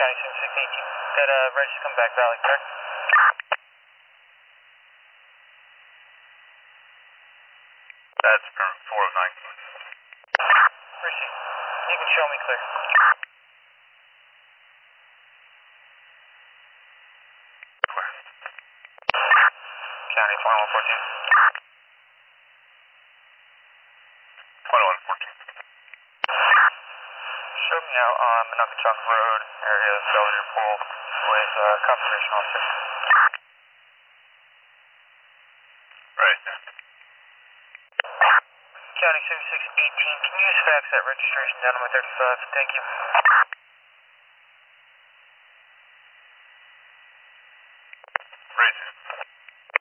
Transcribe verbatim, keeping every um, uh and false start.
County seventy-six eighteen. That uh, register come back valid, correct? That's from four oh nine. Receive. You can show me clear. Clear. County twenty-one fourteen. twenty-one fourteen. Show me out on Minnetonka Road area, Belvedere Pool, with uh, confirmation officer. Right there. County seventy-six eighteen, can you just fax that registration down to my thirty-five? Thank you.